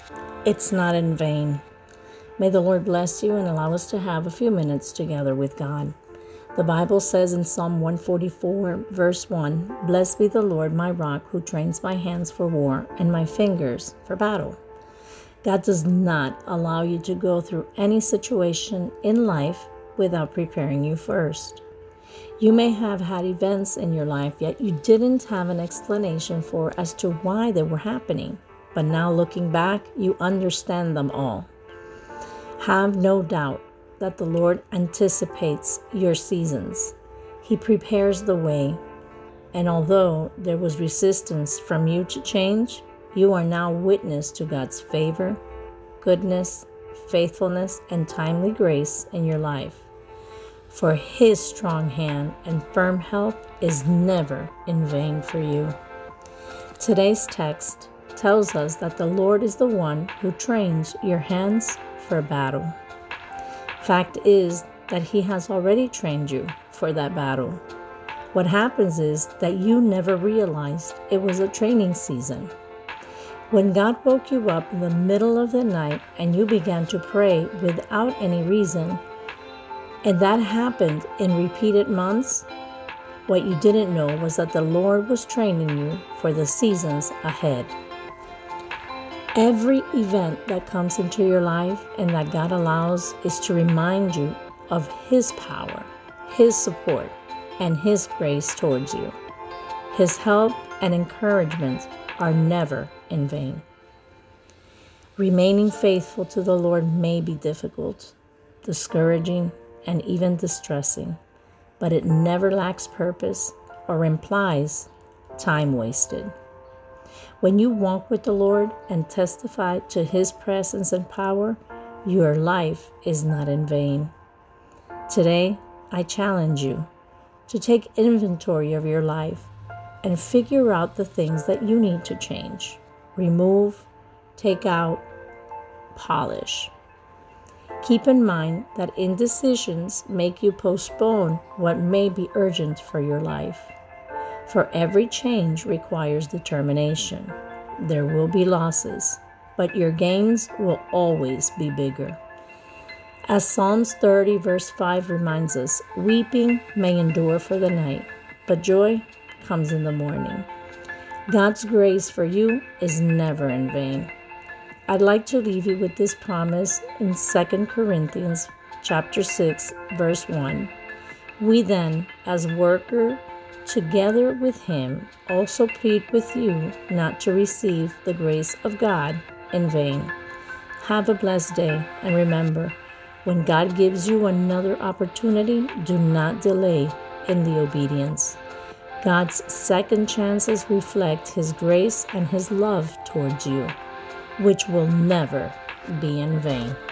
It's not in vain. May the Lord bless you and allow us to have a few minutes together with God. The Bible says in Psalm 144, verse 1, "Blessed be the Lord, my rock, who trains my hands for war and my fingers for battle." God does not allow you to go through any situation in life without preparing you first. You may have had events in your life, yet you didn't have an explanation for as to why they were happening. But now looking back, you understand them all. Have no doubt that the Lord anticipates your seasons. He prepares the way, and although there was resistance from you to change, you are now witness to God's favor, goodness, faithfulness, and timely grace in your life. For His strong hand and firm help is never in vain for you. Today's text tells us that the Lord is the one who trains your hands for battle. Fact is that He has already trained you for that battle. What happens is that you never realized it was a training season. When God woke you up in the middle of the night and you began to pray without any reason, and that happened in repeated months, what you didn't know was that the Lord was training you for the seasons ahead. Every event that comes into your life and that God allows is to remind you of His power, His support, and His grace towards you. His help and encouragement are never in vain. Remaining faithful to the Lord may be difficult, discouraging, and even distressing, but it never lacks purpose or implies time wasted. When you walk with the Lord and testify to His presence and power, your life is not in vain. Today, I challenge you to take inventory of your life and figure out the things that you need to change, remove, take out, polish. Keep in mind that indecisions make you postpone what may be urgent for your life. For every change requires determination. There will be losses, but your gains will always be bigger. As Psalms 30 verse 5 reminds us, weeping may endure for the night, but joy comes in the morning. God's grace for you is never in vain. I'd like to leave you with this promise in 2 Corinthians chapter 6, verse 1. We then, as workers together with Him, also plead with you not to receive the grace of God in vain. Have a blessed day, and remember, when God gives you another opportunity, do not delay in the obedience. God's second chances reflect His grace and His love towards you, which will never be in vain.